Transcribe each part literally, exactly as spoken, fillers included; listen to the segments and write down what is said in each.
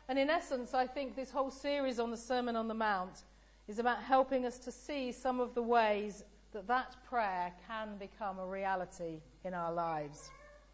And in essence, I think this whole series on the Sermon on the Mount is about helping us to see some of the ways that that prayer can become a reality in our lives.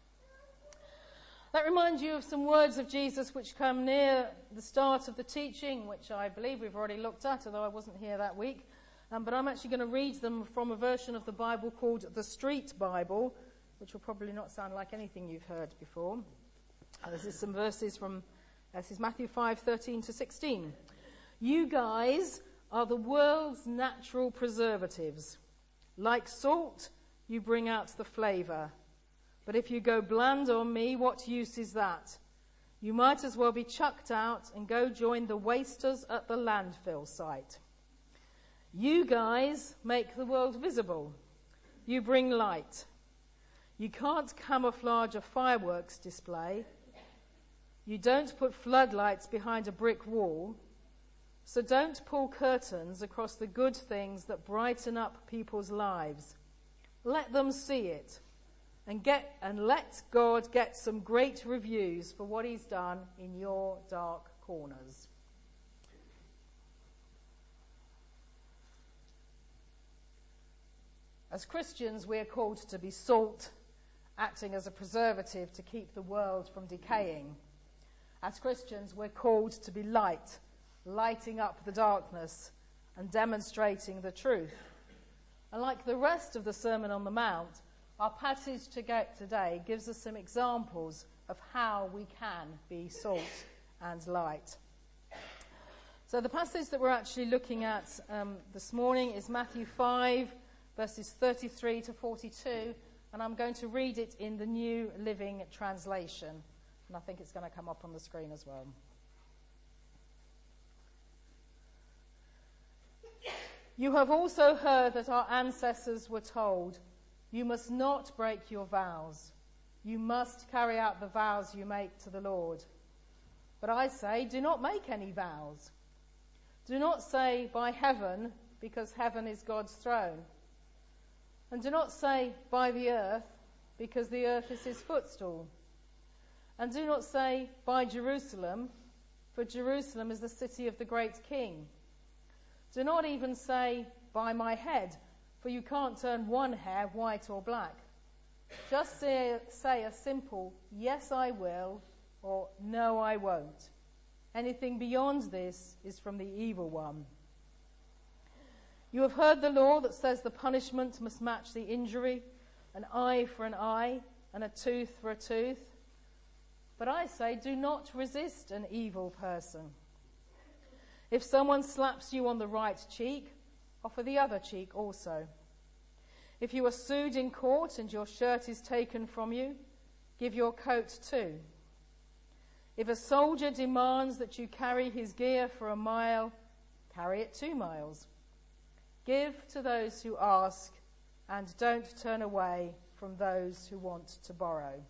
That reminds you of some words of Jesus which come near the start of the teaching, which I believe we've already looked at, although I wasn't here that week. Um, but I'm actually going to read them from a version of the Bible called the Street Bible, which will probably not sound like anything you've heard before. Uh, this is some verses from, uh, this is Matthew five, thirteen to sixteen. You guys are the world's natural preservatives. Like salt, you bring out the flavour. But if you go bland on me, what use is that? You might as well be chucked out and go join the wasters at the landfill site. You guys make the world visible. You bring light. You can't camouflage a fireworks display. You don't put floodlights behind a brick wall. So don't pull curtains across the good things that brighten up people's lives. Let them see it. And get and let God get some great reviews for what he's done in your dark corners. As Christians, we are called to be salt, acting as a preservative to keep the world from decaying. As Christians, we're called to be light, lighting up the darkness and demonstrating the truth. And like the rest of the Sermon on the Mount, our passage today gives us some examples of how we can be salt and light. So the passage that we're actually looking at um, this morning is Matthew five, verses thirty-three to forty-two, and I'm going to read it in the New Living Translation. And I think it's going to come up on the screen as well. You have also heard that our ancestors were told, you must not break your vows. You must carry out the vows you make to the Lord. But I say, do not make any vows. Do not say by heaven, because heaven is God's throne. And do not say by the earth, because the earth is his footstool. And do not say by Jerusalem, for Jerusalem is the city of the great king. Do not even say by my head, for you can't turn one hair white or black. Just say, say a simple, yes I will, or no I won't. Anything beyond this is from the evil one. You have heard the law that says the punishment must match the injury, an eye for an eye, and a tooth for a tooth. But I say, do not resist an evil person. If someone slaps you on the right cheek, offer the other cheek also. If you are sued in court and your shirt is taken from you, give your coat too. If a soldier demands that you carry his gear for a mile, carry it two miles. Give to those who ask, and don't turn away from those who want to borrow.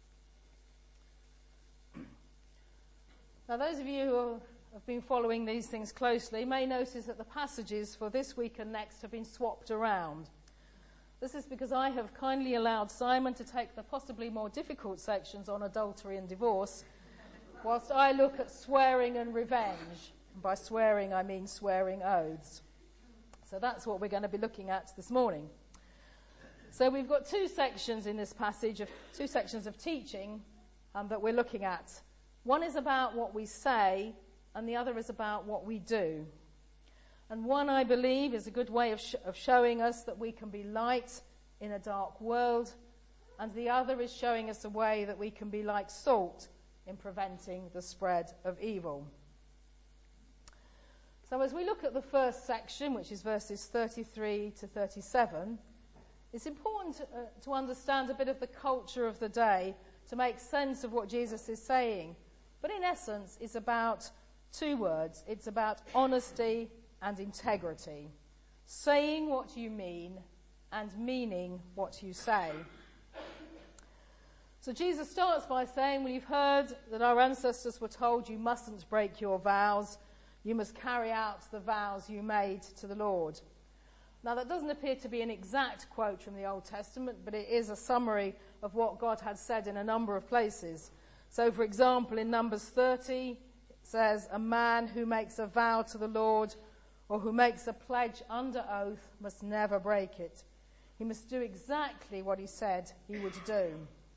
Now, those of you who have been following these things closely may notice that the passages for this week and next have been swapped around. This is because I have kindly allowed Simon to take the possibly more difficult sections on adultery and divorce, whilst I look at swearing and revenge. And by swearing, I mean swearing oaths. So that's what we're going to be looking at this morning. So we've got two sections in this passage, of two sections of teaching um, that we're looking at. One is about what we say, and the other is about what we do. And one, I believe, is a good way of, sh- of showing us that we can be light in a dark world, and the other is showing us a way that we can be like salt in preventing the spread of evil. So as we look at the first section, which is verses thirty-three to thirty-seven, it's important to, uh, to understand a bit of the culture of the day to make sense of what Jesus is saying. But in essence, it's about two words. It's about honesty and integrity. Saying what you mean and meaning what you say. So Jesus starts by saying, well, you've heard that our ancestors were told you mustn't break your vows. You must carry out the vows you made to the Lord. Now, that doesn't appear to be an exact quote from the Old Testament, but it is a summary of what God had said in a number of places. So, for example, in Numbers thirty, it says a man who makes a vow to the Lord or who makes a pledge under oath must never break it. He must do exactly what he said he would do.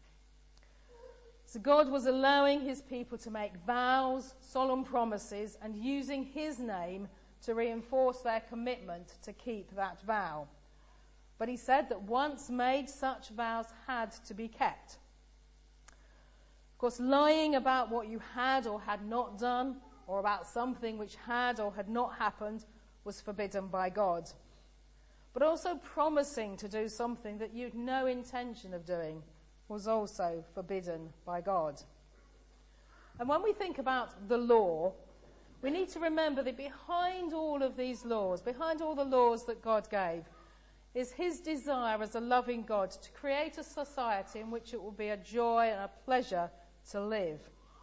So God was allowing his people to make vows, solemn promises, and using his name to reinforce their commitment to keep that vow. But he said that once made, such vows had to be kept. Of course, lying about what you had or had not done, or about something which had or had not happened, was forbidden by God. But also promising to do something that you'd no intention of doing was also forbidden by God. And when we think about the law, we need to remember that behind all of these laws, behind all the laws that God gave, is his desire as a loving God to create a society in which it will be a joy and a pleasure to live.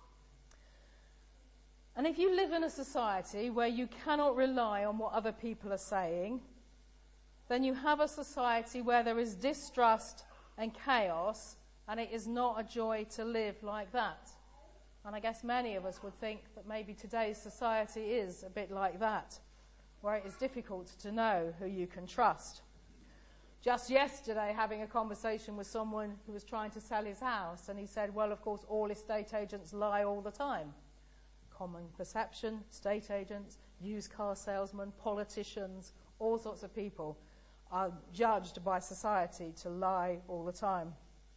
And if you live in a society where you cannot rely on what other people are saying, then you have a society where there is distrust and chaos, and it is not a joy to live like that. And I guess many of us would think that maybe today's society is a bit like that, where it is difficult to know who you can trust. Just yesterday, having a conversation with someone who was trying to sell his house, and he said, well, of course, all estate agents lie all the time. Common perception, estate agents, used car salesmen, politicians, all sorts of people are judged by society to lie all the time.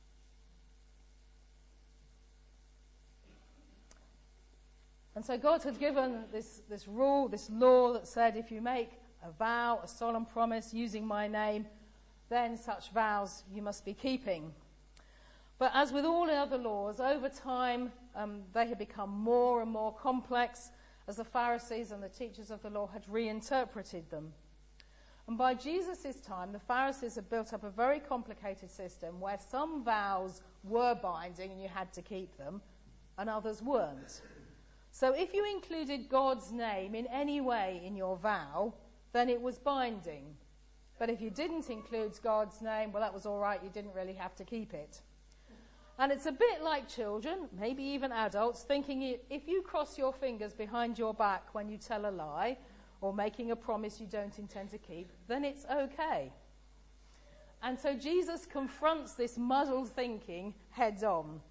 And so God had given this, this rule, this law that said if you make a vow, a solemn promise using my name, then such vows you must be keeping. But as with all the other laws, over time um, they had become more and more complex as the Pharisees and the teachers of the law had reinterpreted them. And by Jesus' time, the Pharisees had built up a very complicated system where some vows were binding and you had to keep them, and others weren't. So if you included God's name in any way in your vow, then it was binding. But if you didn't include God's name, well, that was all right. You didn't really have to keep it. And it's a bit like children, maybe even adults, thinking if you cross your fingers behind your back when you tell a lie or making a promise you don't intend to keep, then it's okay. And so Jesus confronts this muddled thinking heads on.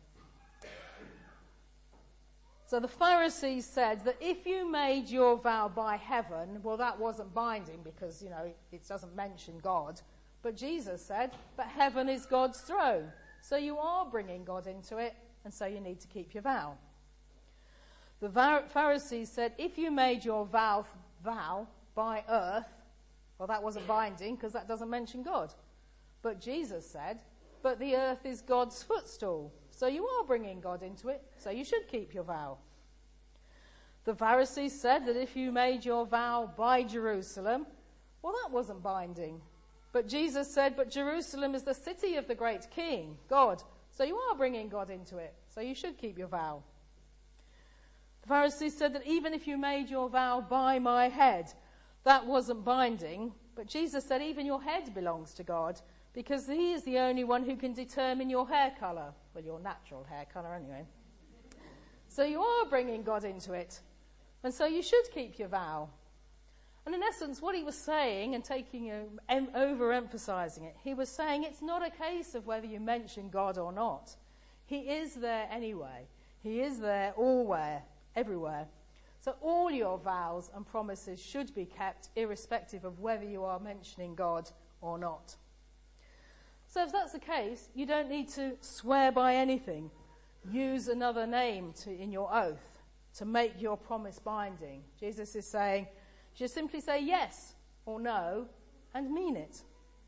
So the Pharisees said that if you made your vow by heaven, well, that wasn't binding because, you know, it, it doesn't mention God. But Jesus said, but heaven is God's throne. So you are bringing God into it, and so you need to keep your vow. The Pharisees said, if you made your vow, vow by earth, well, that wasn't binding because that doesn't mention God. But Jesus said, but the earth is God's footstool. So you are bringing God into it, so you should keep your vow. The Pharisees said that if you made your vow by Jerusalem, well, that wasn't binding. But Jesus said, but Jerusalem is the city of the great king, God. So you are bringing God into it, so you should keep your vow. The Pharisees said that even if you made your vow by my head, that wasn't binding. But Jesus said even your head belongs to God, because he is the only one who can determine your hair colour. Well, your natural hair colour anyway. So you are bringing God into it. And so you should keep your vow. And in essence, what he was saying, and taking a, em, overemphasizing it, he was saying it's not a case of whether you mention God or not. He is there anyway. He is there alwhere, everywhere. So all your vows and promises should be kept, irrespective of whether you are mentioning God or not. So if that's the case, you don't need to swear by anything. Use another name to, in your oath to make your promise binding. Jesus is saying, you just simply say yes or no and mean it.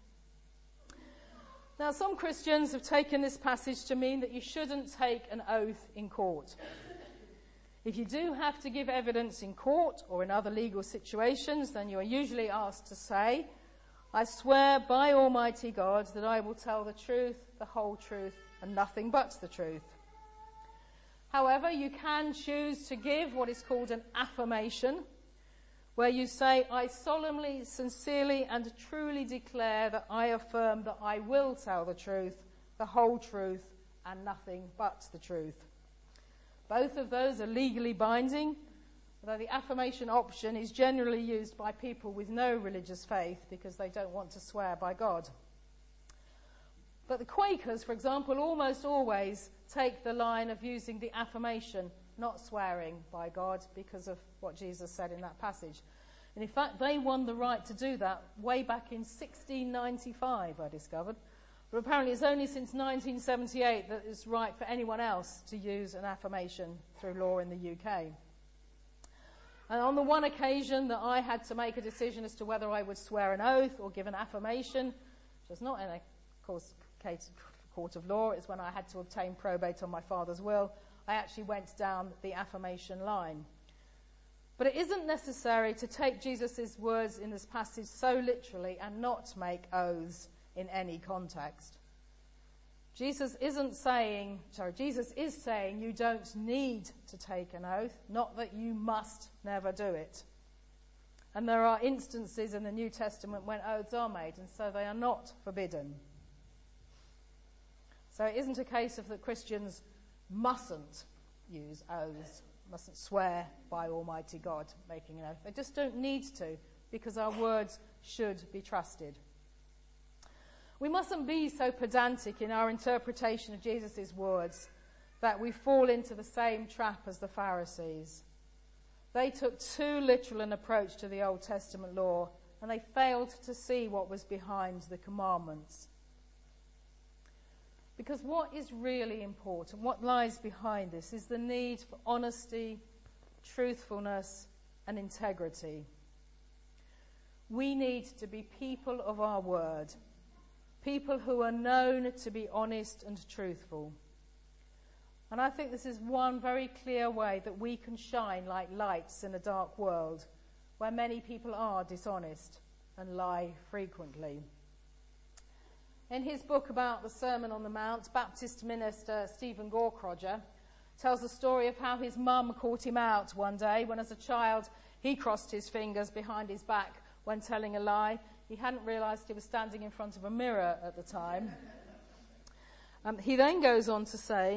Now, some Christians have taken this passage to mean that you shouldn't take an oath in court. If you do have to give evidence in court or in other legal situations, then you are usually asked to say, I swear by Almighty God that I will tell the truth, the whole truth, and nothing but the truth. However, you can choose to give what is called an affirmation, where you say, I solemnly, sincerely, and truly declare that I affirm that I will tell the truth, the whole truth, and nothing but the truth. Both of those are legally binding, Although the affirmation option is generally used by people with no religious faith because they don't want to swear by God. But the Quakers, for example, almost always take the line of using the affirmation, not swearing by God, because of what Jesus said in that passage. And in fact, they won the right to do that way back in sixteen ninety-five, I discovered. But apparently it's only since nineteen seventy-eight that it's right for anyone else to use an affirmation through law in the U K. And on the one occasion that I had to make a decision as to whether I would swear an oath or give an affirmation, which was not in a course, court of law, it's when I had to obtain probate on my father's will, I actually went down the affirmation line. But it isn't necessary to take Jesus' words in this passage so literally and not make oaths in any context. Jesus isn't saying, sorry, Jesus is saying you don't need to take an oath, not that you must never do it. And there are instances in the New Testament when oaths are made, and so they are not forbidden. So it isn't a case of that Christians mustn't use oaths, mustn't swear by Almighty God making an oath. They just don't need to, because our words should be trusted. We mustn't be so pedantic in our interpretation of Jesus' words that we fall into the same trap as the Pharisees. They took too literal an approach to the Old Testament law, and they failed to see what was behind the commandments. Because what is really important, what lies behind this, is the need for honesty, truthfulness, and integrity. We need to be people of our word. People who are known to be honest and truthful. And I think this is one very clear way that we can shine like lights in a dark world where many people are dishonest and lie frequently. In his book about the Sermon on the Mount, Baptist minister Stephen Gaukroger tells the story of how his mum caught him out one day when, as a child, he crossed his fingers behind his back when telling a lie. He hadn't realised he was standing in front of a mirror at the time. Um, he then goes on to say,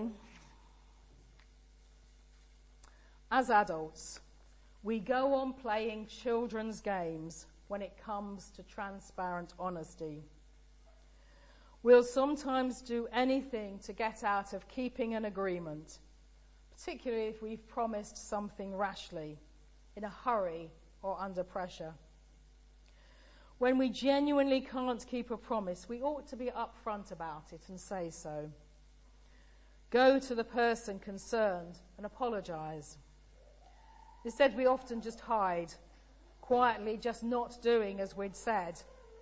as adults, we go on playing children's games when it comes to transparent honesty. We'll sometimes do anything to get out of keeping an agreement, particularly if we've promised something rashly, in a hurry or under pressure. When we genuinely can't keep a promise, we ought to be upfront about it and say so. Go to the person concerned and apologise. Instead, we often just hide, quietly just not doing as we'd said.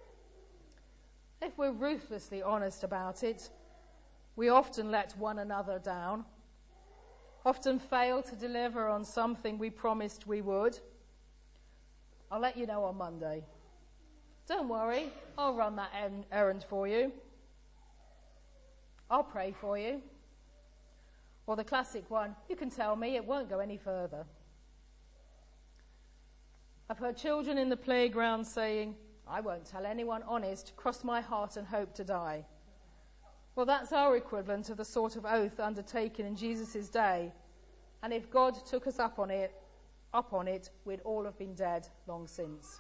If we're ruthlessly honest about it, we often let one another down, often fail to deliver on something we promised we would. I'll let you know on Monday. Don't worry, I'll run that errand for you. I'll pray for you. Or the classic one, you can tell me, it won't go any further. I've heard children in the playground saying, I won't tell anyone honest, cross my heart and hope to die. Well, that's our equivalent of the sort of oath undertaken in Jesus' day. And if God took us up on it, up on it, we'd all have been dead long since.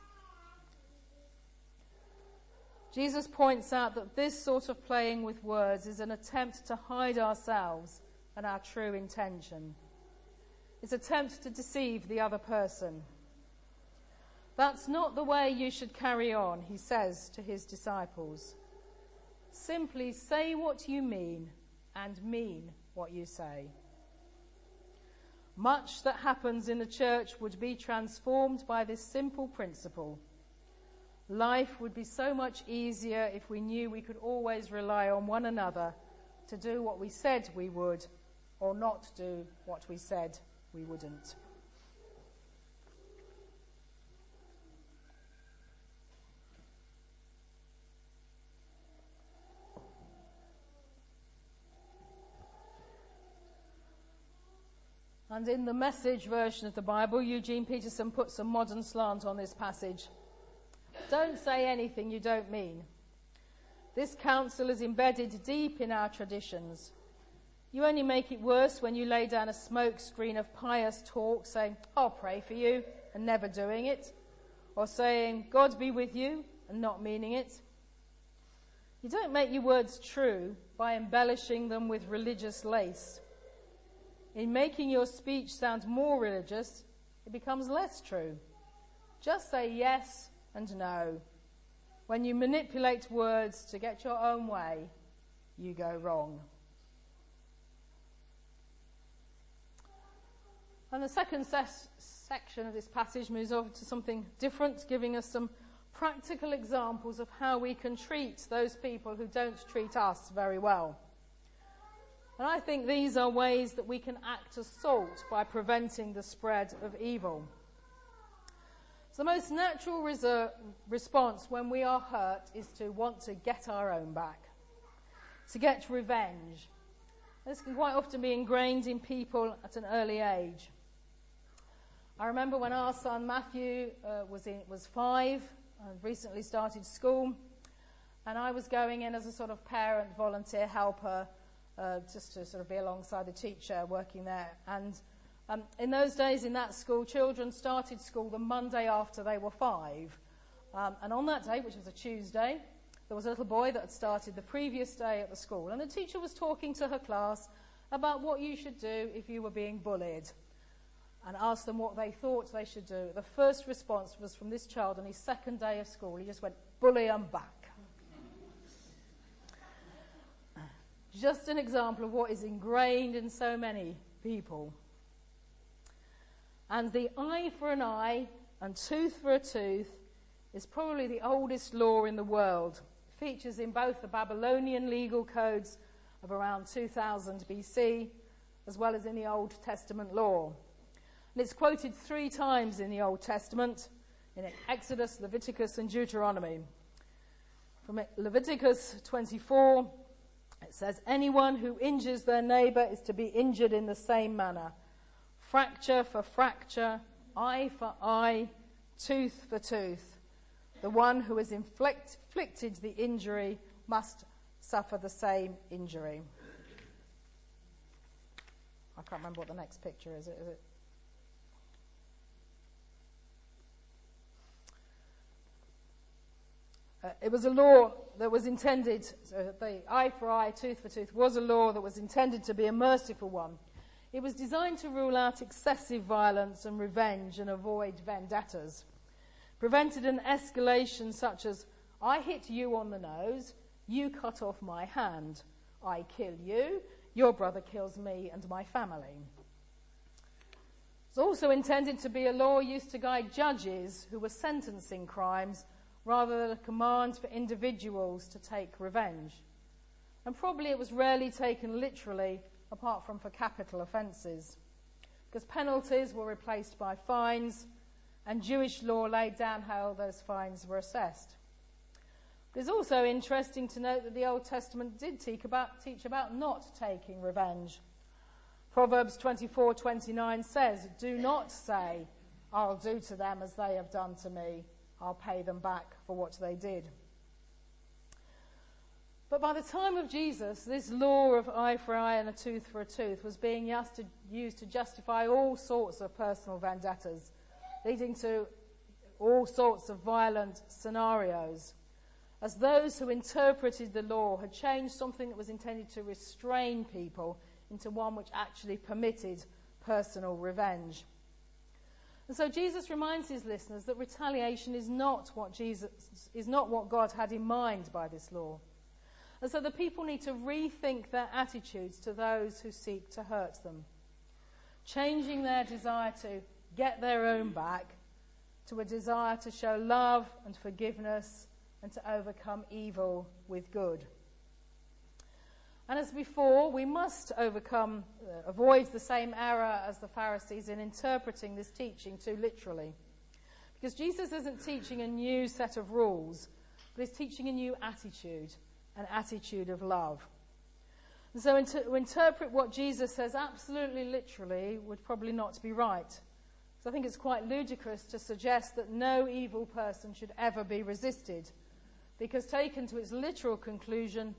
Jesus points out that this sort of playing with words is an attempt to hide ourselves and our true intention. It's an attempt to deceive the other person. That's not the way you should carry on, he says to his disciples. Simply say what you mean and mean what you say. Much that happens in the church would be transformed by this simple principle. Life would be so much easier if we knew we could always rely on one another to do what we said we would, or not do what we said we wouldn't. And in the Message version of the Bible, Eugene Peterson puts a modern slant on this passage. Don't say anything you don't mean. This counsel is embedded deep in our traditions. You only make it worse when you lay down a smoke screen of pious talk saying, I'll pray for you, and never doing it. Or saying, God be with you, and not meaning it. You don't make your words true by embellishing them with religious lace. In making your speech sound more religious, it becomes less true. Just say yes and no. When you manipulate words to get your own way, you go wrong. And the second ses- section of this passage moves over to something different, giving us some practical examples of how we can treat those people who don't treat us very well. And I think these are ways that we can act as salt by preventing the spread of evil. So the most natural reser- response when we are hurt is to want to get our own back, to get revenge. This can quite often be ingrained in people at an early age. I remember when our son Matthew uh, was in, was five and recently started school, and I was going in as a sort of parent, volunteer, helper, uh, just to sort of be alongside the teacher working there. And um, in those days in that school, children started school the Monday after they were five. Um, and on that day, which was a Tuesday, there was a little boy that had started the previous day at the school. And the teacher was talking to her class about what you should do if you were being bullied, and asked them what they thought they should do. The first response was from this child on his second day of school. He just went, bully 'em back. Just an example of what is ingrained in so many people. And the eye for an eye and tooth for a tooth is probably the oldest law in the world. It features in both the Babylonian legal codes of around two thousand B C, as well as in the Old Testament law. And it's quoted three times in the Old Testament, in Exodus, Leviticus, and Deuteronomy. From Leviticus twenty-four, it says, anyone who injures their neighbour is to be injured in the same manner. Fracture for fracture, eye for eye, tooth for tooth. The one who has inflict, inflicted the injury must suffer the same injury. I can't remember what the next picture is. Is it? Uh, it was a law that was intended, so the eye for eye, tooth for tooth, was a law that was intended to be a merciful one. It was designed to rule out excessive violence and revenge and avoid vendettas. Prevented an escalation such as, I hit you on the nose, you cut off my hand. I kill you, your brother kills me and my family. It's also intended to be a law used to guide judges who were sentencing crimes rather than a command for individuals to take revenge. And probably it was rarely taken literally, apart from for capital offences, because penalties were replaced by fines, and Jewish law laid down how those fines were assessed. It's also interesting to note that the Old Testament did teach about, teach about not taking revenge. Proverbs twenty-four twenty-nine says, do not say, I'll do to them as they have done to me. I'll pay them back for what they did. But by the time of Jesus, this law of eye for eye and a tooth for a tooth was being used to, used to justify all sorts of personal vendettas, leading to all sorts of violent scenarios, as those who interpreted the law had changed something that was intended to restrain people into one which actually permitted personal revenge. And so Jesus reminds his listeners that retaliation is not what Jesus is not what God had in mind by this law. And so the people need to rethink their attitudes to those who seek to hurt them, changing their desire to get their own back to a desire to show love and forgiveness and to overcome evil with good. And as before, we must overcome, uh, avoid the same error as the Pharisees in interpreting this teaching too literally. Because Jesus isn't teaching a new set of rules, but he's teaching a new attitude, an attitude of love. And so inter- to interpret what Jesus says absolutely literally would probably not be right. So I think it's quite ludicrous to suggest that no evil person should ever be resisted, because taken to its literal conclusion,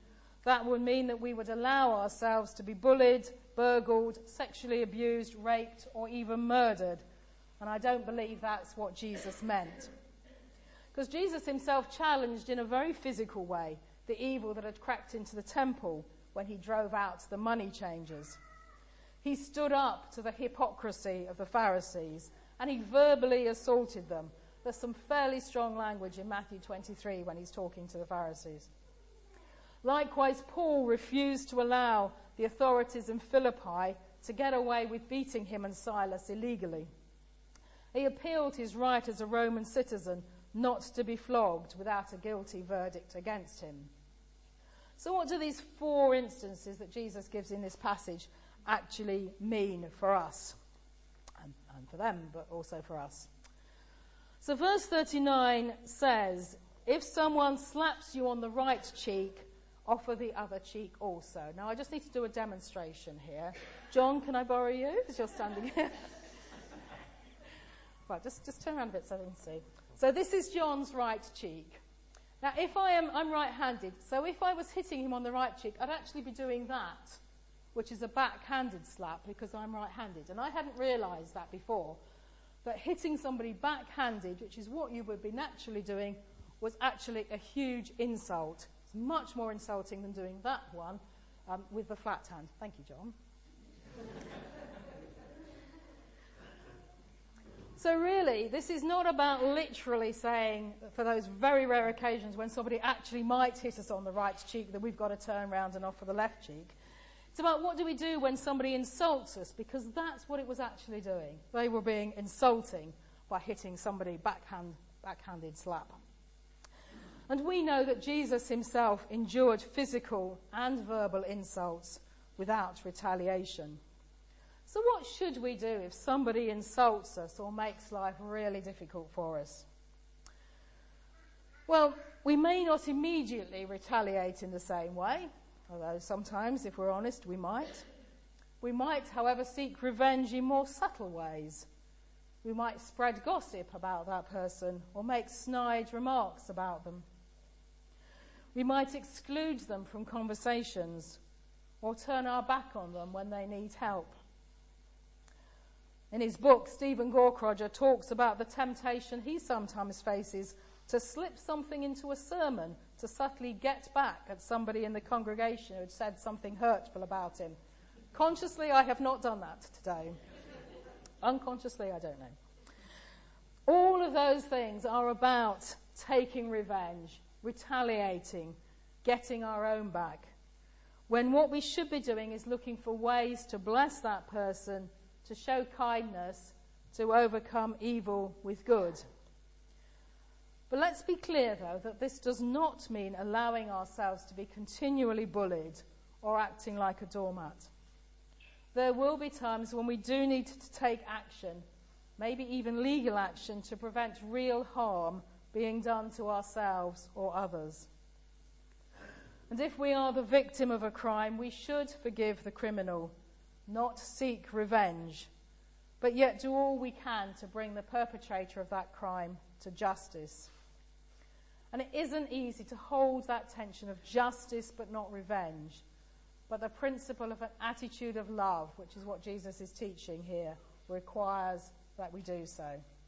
That would mean that we would allow ourselves to be bullied, burgled, sexually abused, raped, or even murdered. And I don't believe that's what Jesus meant. Because Jesus himself challenged in a very physical way the evil that had crept into the temple when he drove out the money changers. He stood up to the hypocrisy of the Pharisees and he verbally assaulted them. There's some fairly strong language in Matthew twenty-three when he's talking to the Pharisees. Likewise, Paul refused to allow the authorities in Philippi to get away with beating him and Silas illegally. He appealed his right as a Roman citizen not to be flogged without a guilty verdict against him. So what do these four instances that Jesus gives in this passage actually mean for us? And, and for them, but also for us. So verse thirty-nine says, if someone slaps you on the right cheek, offer the other cheek also. Now, I just need to do a demonstration here. John, can I borrow you? Because you're standing here. Right, just, just turn around a bit so they can see. So this is John's right cheek. Now, if I am, I'm right-handed, so if I was hitting him on the right cheek, I'd actually be doing that, which is a backhanded slap because I'm right-handed. And I hadn't realised that before, that hitting somebody backhanded, which is what you would be naturally doing, was actually a huge insult. It's much more insulting than doing that one um, with the flat hand. Thank you, John. So really, this is not about literally saying, for those very rare occasions when somebody actually might hit us on the right cheek, that we've got to turn around and offer the left cheek. It's about what do we do when somebody insults us, because that's what it was actually doing. They were being insulting by hitting somebody backhand, backhanded slap. And we know that Jesus himself endured physical and verbal insults without retaliation. So what should we do if somebody insults us or makes life really difficult for us? Well, we may not immediately retaliate in the same way, although sometimes, if we're honest, we might. We might, however, seek revenge in more subtle ways. We might spread gossip about that person or make snide remarks about them. We might exclude them from conversations or turn our back on them when they need help. In his book, Stephen Gaukroger talks about the temptation he sometimes faces to slip something into a sermon to subtly get back at somebody in the congregation who had said something hurtful about him. Consciously, I have not done that today. Unconsciously, I don't know. All of those things are about taking revenge, retaliating, getting our own back, when what we should be doing is looking for ways to bless that person, to show kindness, to overcome evil with good. But let's be clear, though, that this does not mean allowing ourselves to be continually bullied or acting like a doormat. There will be times when we do need to take action, maybe even legal action, to prevent real harm being done to ourselves or others. And if we are the victim of a crime, we should forgive the criminal, not seek revenge, but yet do all we can to bring the perpetrator of that crime to justice. And it isn't easy to hold that tension of justice but not revenge, but the principle of an attitude of love, which is what Jesus is teaching here, requires that we do so.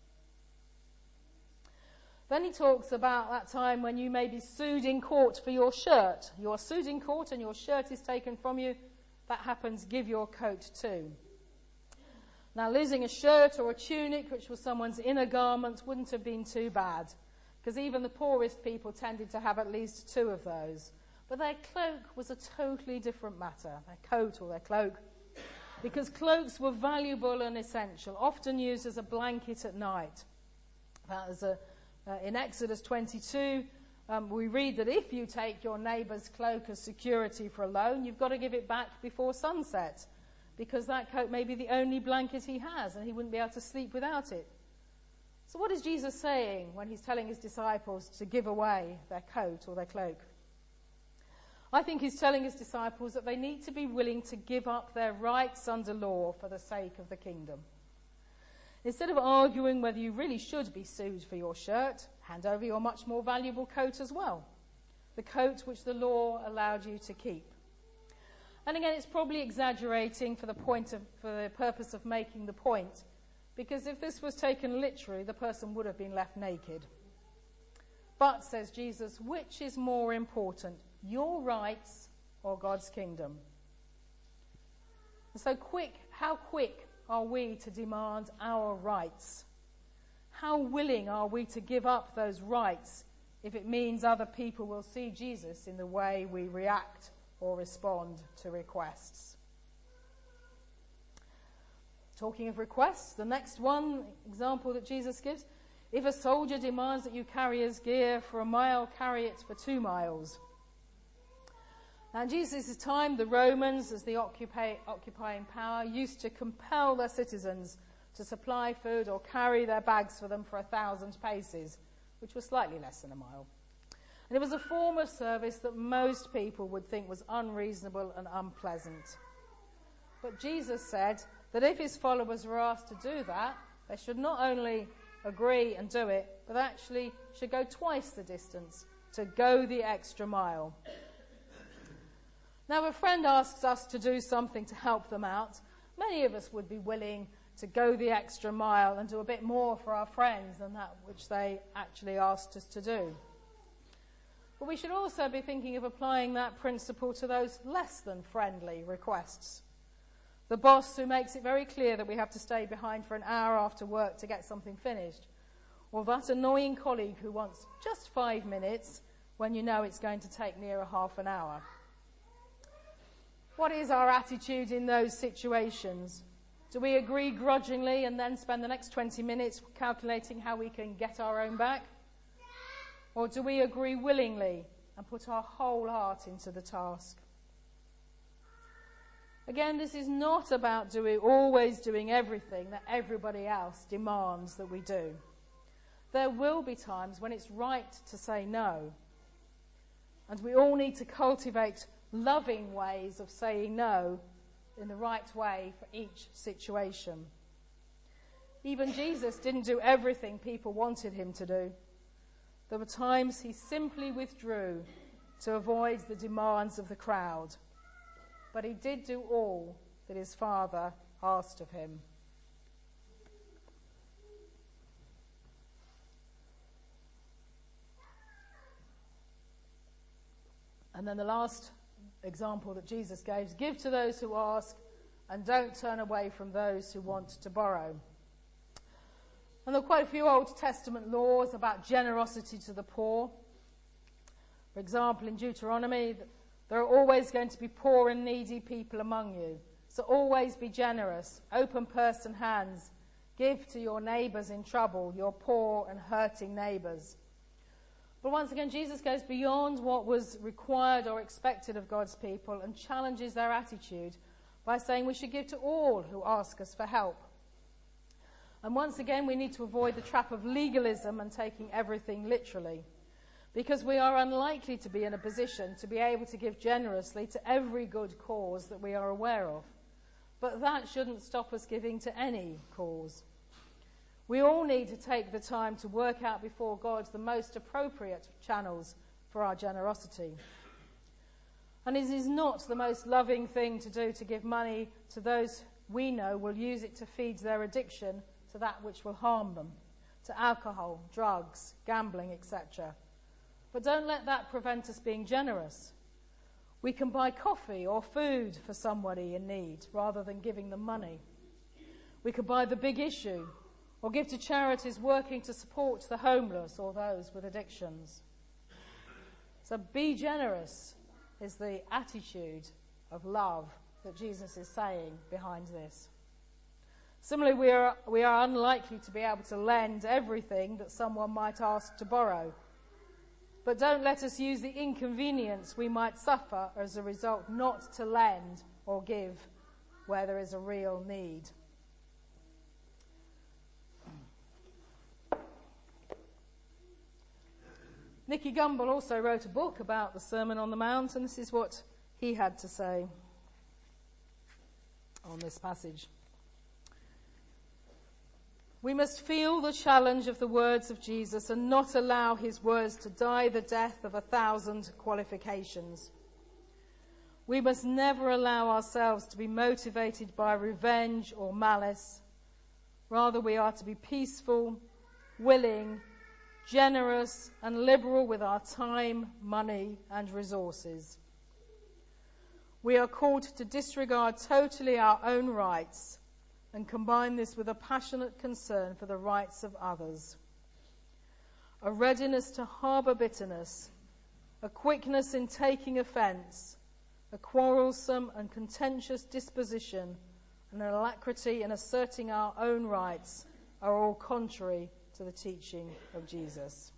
Then he talks about that time when you may be sued in court for your shirt. You are sued in court and your shirt is taken from you. That happens, give your coat too. Now, losing a shirt or a tunic, which was someone's inner garment, wouldn't have been too bad, because even the poorest people tended to have at least two of those. But their cloak was a totally different matter, their coat or their cloak, because cloaks were valuable and essential, often used as a blanket at night. That is a, uh, in Exodus twenty-two, Um, we read that if you take your neighbour's cloak as security for a loan, you've got to give it back before sunset, because that coat may be the only blanket he has and he wouldn't be able to sleep without it. So what is Jesus saying when he's telling his disciples to give away their coat or their cloak? I think he's telling his disciples that they need to be willing to give up their rights under law for the sake of the kingdom. Instead of arguing whether you really should be sued for your shirt, hand over your much more valuable coat as well. the coat which the law allowed you to keep. And again, it's probably exaggerating for the point of, for the purpose of making the point, because if this was taken literally, the person would have been left naked. But, says Jesus, which is more important, your rights or God's kingdom? And so quick, how quick are we to demand our rights? How willing are we to give up those rights if it means other people will see Jesus in the way we react or respond to requests? Talking of requests, the next one example that Jesus gives, if a soldier demands that you carry his gear for a mile, carry it for two miles. Now in Jesus' time, the Romans, as the occupy, occupying power, used to compel their citizens to supply food or carry their bags for them for a thousand paces, which was slightly less than a mile. And it was a form of service that most people would think was unreasonable and unpleasant. But Jesus said that if his followers were asked to do that, they should not only agree and do it, but actually should go twice the distance, to go the extra mile. Now, if a friend asks us to do something to help them out, many of us would be willing to go the extra mile and do a bit more for our friends than that which they actually asked us to do. But we should also be thinking of applying that principle to those less than friendly requests. The boss who makes it very clear that we have to stay behind for an hour after work to get something finished. Or that annoying colleague who wants just five minutes when you know it's going to take near a half an hour. What is our attitude in those situations? Do we agree grudgingly and then spend the next twenty minutes calculating how we can get our own back? Or do we agree willingly and put our whole heart into the task? Again, this is not about doing, always doing everything that everybody else demands that we do. There will be times when it's right to say no. And we all need to cultivate loving ways of saying no in the right way for each situation. Even Jesus didn't do everything people wanted him to do. There were times he simply withdrew to avoid the demands of the crowd. But he did do all that his Father asked of him. And then the last example that Jesus gave is give to those who ask and don't turn away from those who want to borrow. And there are quite a few Old Testament laws about generosity to the poor. For example, in Deuteronomy, there are always going to be poor and needy people among you. So always be generous, open purse and hands. Give to your neighbours in trouble, your poor and hurting neighbours. But once again, Jesus goes beyond what was required or expected of God's people and challenges their attitude by saying we should give to all who ask us for help. And once again, we need to avoid the trap of legalism and taking everything literally, because we are unlikely to be in a position to be able to give generously to every good cause that we are aware of. But that shouldn't stop us giving to any cause. We all need to take the time to work out before God the most appropriate channels for our generosity. And it is not the most loving thing to do to give money to those we know will use it to feed their addiction to that which will harm them, to alcohol, drugs, gambling, et cetera. But don't let that prevent us being generous. We can buy coffee or food for somebody in need rather than giving them money. We could buy the big issue or give to charities working to support the homeless or those with addictions. So be generous is the attitude of love that Jesus is saying behind this. Similarly, we are, we are unlikely to be able to lend everything that someone might ask to borrow. But don't let us use the inconvenience we might suffer as a result not to lend or give where there is a real need. Nicky Gumbel also wrote a book about the Sermon on the Mount, and this is what he had to say on this passage. We must feel the challenge of the words of Jesus and not allow his words to die the death of a thousand qualifications. We must never allow ourselves to be motivated by revenge or malice. Rather, we are to be peaceful, willing, generous, and liberal with our time, money, and resources. We are called to disregard totally our own rights and combine this with a passionate concern for the rights of others. A readiness to harbour bitterness, a quickness in taking offence, a quarrelsome and contentious disposition, and an alacrity in asserting our own rights are all contrary to the teaching of Jesus.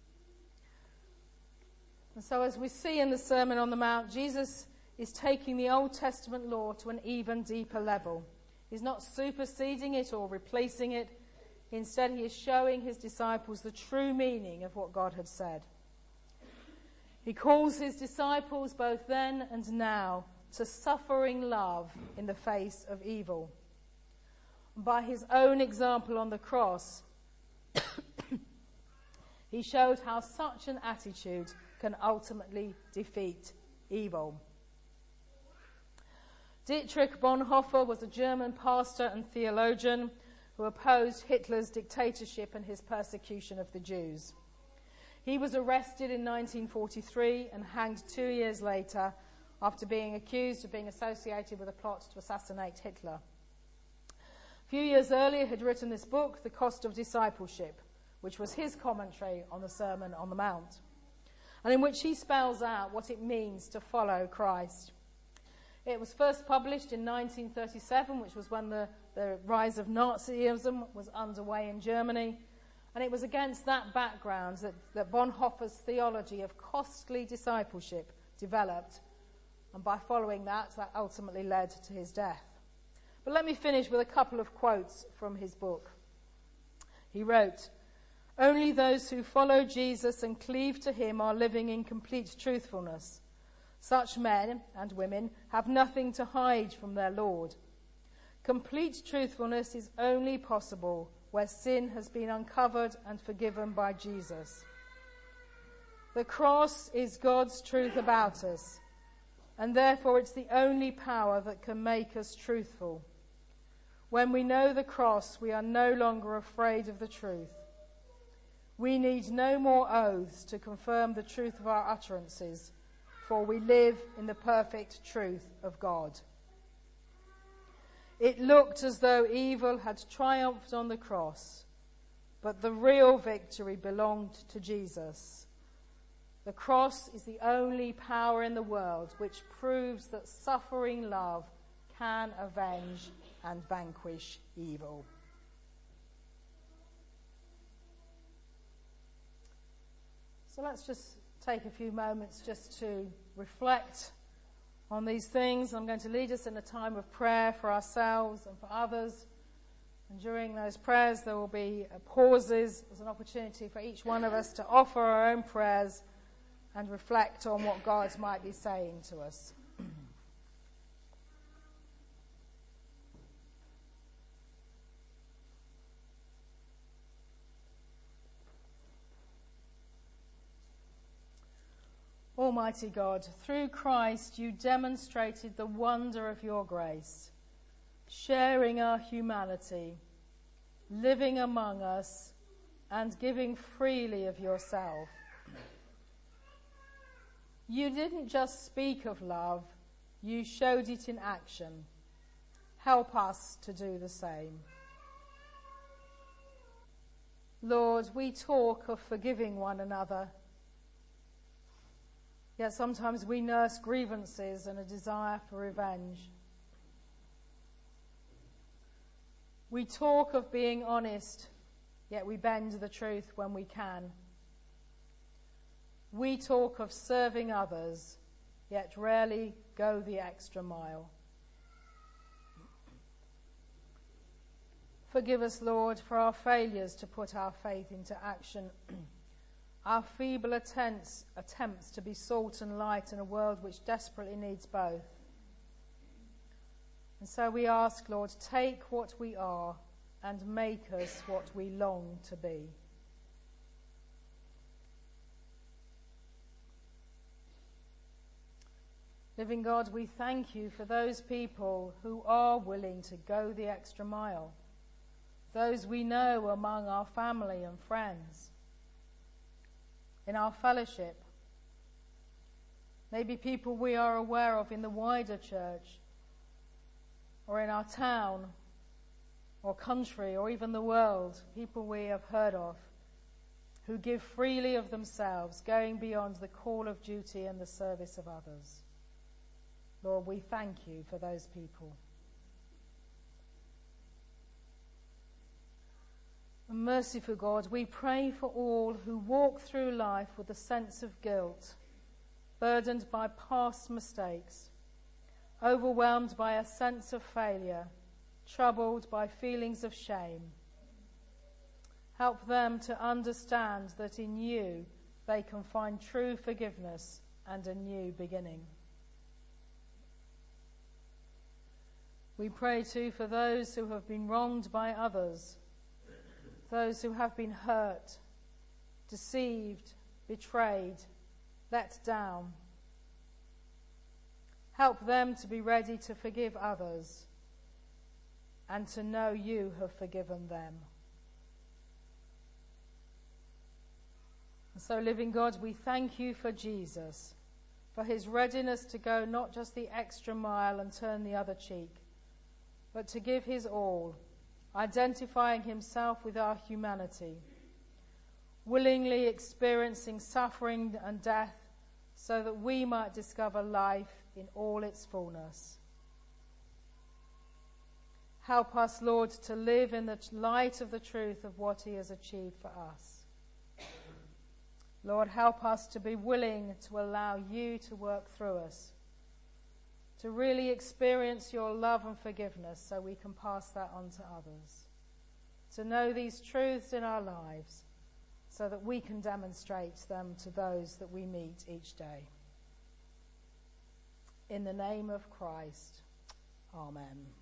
And so as we see in the Sermon on the Mount, Jesus is taking the Old Testament law to an even deeper level. He's not superseding it or replacing it. Instead, he is showing his disciples the true meaning of what God had said. He calls his disciples both then and now to suffering love in the face of evil. By his own example on the cross, he showed how such an attitude can ultimately defeat evil. Dietrich Bonhoeffer was a German pastor and theologian who opposed Hitler's dictatorship and his persecution of the Jews. He was arrested in nineteen forty-three and hanged two years later after being accused of being associated with a plot to assassinate Hitler. A few years earlier, he had written this book, The Cost of Discipleship, which was his commentary on the Sermon on the Mount, and in which he spells out what it means to follow Christ. It was first published in nineteen thirty-seven, which was when the, the rise of Nazism was underway in Germany. And it was against that background that, that Bonhoeffer's theology of costly discipleship developed. And by following that, that ultimately led to his death. But let me finish with a couple of quotes from his book. He wrote, "Only those who follow Jesus and cleave to him are living in complete truthfulness. Such men and women have nothing to hide from their Lord. Complete truthfulness is only possible where sin has been uncovered and forgiven by Jesus. The cross is God's truth about us, and therefore it's the only power that can make us truthful. When we know the cross, we are no longer afraid of the truth. We need no more oaths to confirm the truth of our utterances, for we live in the perfect truth of God." It looked as though evil had triumphed on the cross, but the real victory belonged to Jesus. The cross is the only power in the world which proves that suffering love can avenge and vanquish evil. So let's just take a few moments just to reflect on these things. I'm going to lead us in a time of prayer for ourselves and for others. And during those prayers, there will be pauses as an opportunity for each one of us to offer our own prayers and reflect on what God might be saying to us. Almighty God, through Christ you demonstrated the wonder of your grace, sharing our humanity, living among us, and giving freely of yourself. You didn't just speak of love, you showed it in action. Help us to do the same. Lord, we talk of forgiving one another, yet sometimes we nurse grievances and a desire for revenge. We talk of being honest, yet we bend the truth when we can. We talk of serving others, yet rarely go the extra mile. Forgive us, Lord, for our failures to put our faith into action. Our feeble attempts, attempts to be salt and light in a world which desperately needs both. And so we ask, Lord, take what we are and make us what we long to be. Living God, we thank you for those people who are willing to go the extra mile, those we know among our family and friends, in our fellowship, maybe people we are aware of in the wider church, or in our town, or country, or even the world, people we have heard of, who give freely of themselves, going beyond the call of duty and the service of others. Lord, we thank you for those people. Merciful God, we pray for all who walk through life with a sense of guilt, burdened by past mistakes, overwhelmed by a sense of failure, troubled by feelings of shame. Help them to understand that in you they can find true forgiveness and a new beginning. We pray too for those who have been wronged by others, those who have been hurt, deceived, betrayed, let down. Help them to be ready to forgive others and to know you have forgiven them. And so, living God, we thank you for Jesus, for his readiness to go not just the extra mile and turn the other cheek, but to give his all, identifying himself with our humanity, willingly experiencing suffering and death so that we might discover life in all its fullness. Help us, Lord, to live in the light of the truth of what he has achieved for us. Lord, help us to be willing to allow you to work through us, to really experience your love and forgiveness so we can pass that on to others, to know these truths in our lives so that we can demonstrate them to those that we meet each day. In the name of Christ, amen.